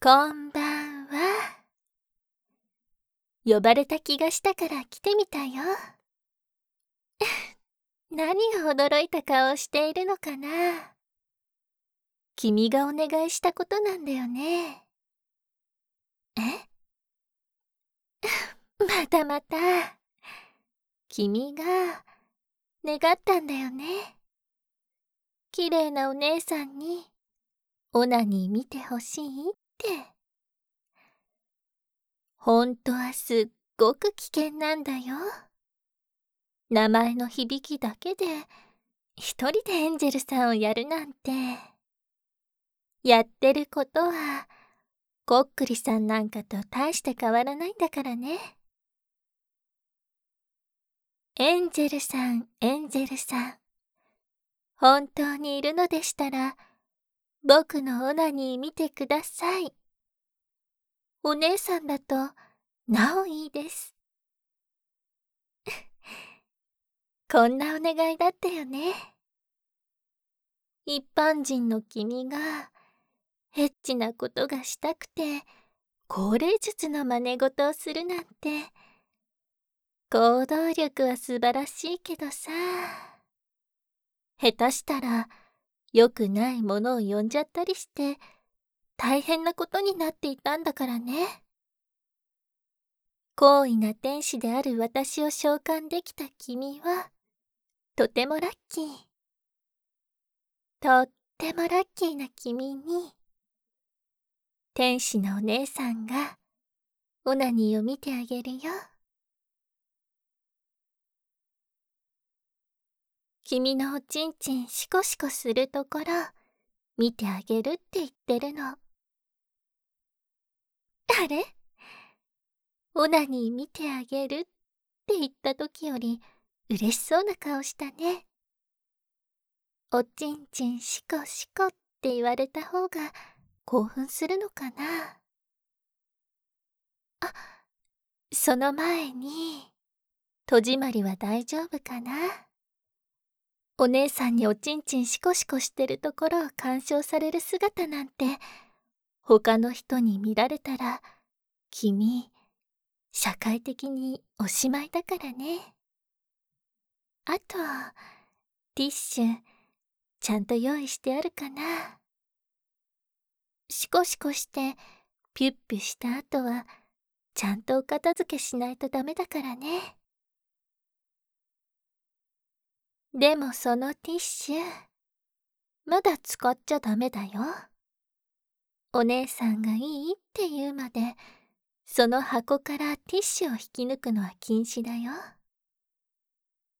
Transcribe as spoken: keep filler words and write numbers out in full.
こんばんは。呼ばれた気がしたから来てみたよ。何を驚いた顔をしているのかな。君がお願いしたことなんだよね。えまたまた。君が願ったんだよね。綺麗なお姉さんにオナニー見てほしいって。ほんとはすっごく危険なんだよ。名前の響きだけで一人でエンジェルさんをやるなんて。やってることはこっくりさんなんかと大して変わらないんだからね。エンジェルさん、エンジェルさん。本当にいるのでしたら、僕のオナニー見てください。お姉さんだとなおいいです。こんなお願いだったよね。一般人の君がエッチなことがしたくて高齢術の真似事をするなんて。行動力は素晴らしいけどさ。下手したら良くないものを呼んじゃったりして大変なことになっていたんだからね。高位な天使である私を召喚できた君はとてもラッキー。とってもラッキーな君に天使のお姉さんがオナニーを見てあげるよ。君のおちんちんシコシコするところ見てあげるって言ってるの。あれ？オナニー見てあげるって言った時より嬉しそうな顔したね。おちんちんシコシコって言われた方が興奮するのかな。あ、その前に戸締まりは大丈夫かな。お姉さんにおちんちんシコシコしてるところを鑑賞される姿なんて他の人に見られたら君社会的におしまいだからね。あとティッシュちゃんと用意してあるかな。シコシコしてピュッピュした後はちゃんとお片付けしないとダメだからね。でもそのティッシュまだ使っちゃダメだよ。お姉さんがいいって言うまでその箱からティッシュを引き抜くのは禁止だよ。